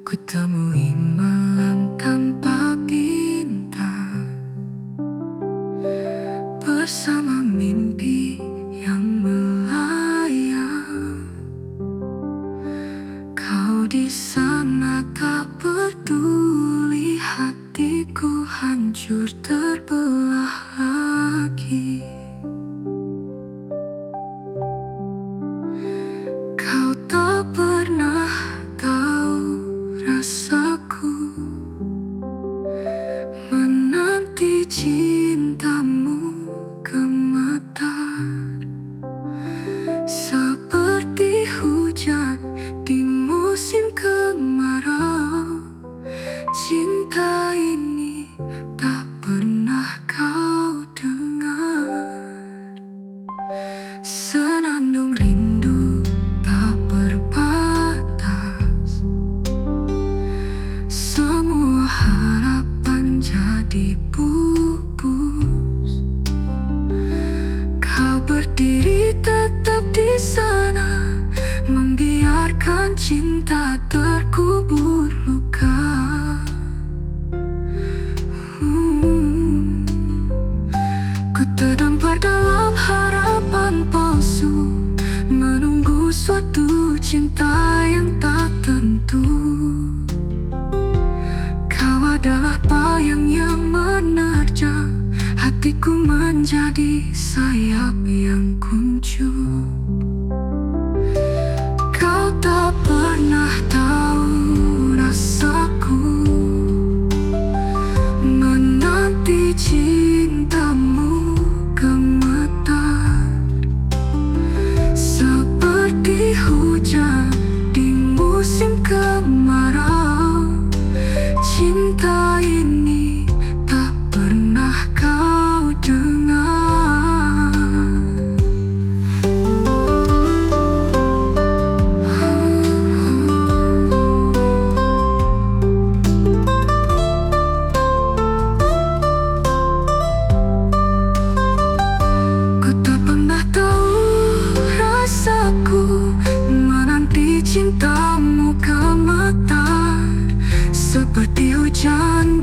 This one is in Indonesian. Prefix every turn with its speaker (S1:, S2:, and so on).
S1: Ku temui malam tanpa bintang, bersama mimpi yang melayang. Kau di sana tak peduli, hatiku hancur terbelah lagi. Kau tak pernah tahu rasaku menanti cintamu gemetar, seperti hujan di musim kemarau. Cinta ini tak pernah kau dengar. Senandung rindu tak berbatas, semua harapan jadi pupus. Kau berdiri tetap di sana, membiarkan cinta terkubur luka. Ku terdampar dalam harapan palsu, menunggu suatu cinta yang tak tentu. Kau adalah bayang yang menerjang hatiku, menjadi sayap yang kuncup. Kau tak pernah tahu rasaku menanti cintamu gemetar, seperti hujan di musim kemarau. Cinta ini tak pernah kau dengar. Ku tak pernah tahu rasaku menanti cintamu gemetar, seperti hujan